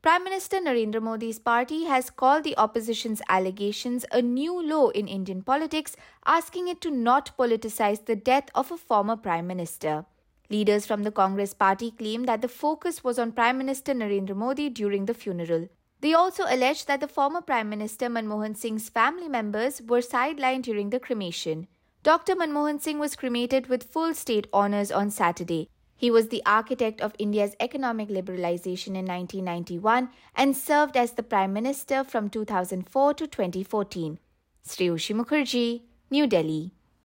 Prime Minister Narendra Modi's party has called the opposition's allegations a new low in Indian politics, asking it to not politicize the death of a former Prime Minister. Leaders from the Congress party claim that the focus was on Prime Minister Narendra Modi during the funeral. They also allege that the former Prime Minister Manmohan Singh's family members were sidelined during the cremation. Dr. Manmohan Singh was cremated with full state honours on Saturday. He was the architect of India's economic liberalisation in 1991 and served as the Prime Minister from 2004 to 2014. Shreyoshi Mukherjee, New Delhi.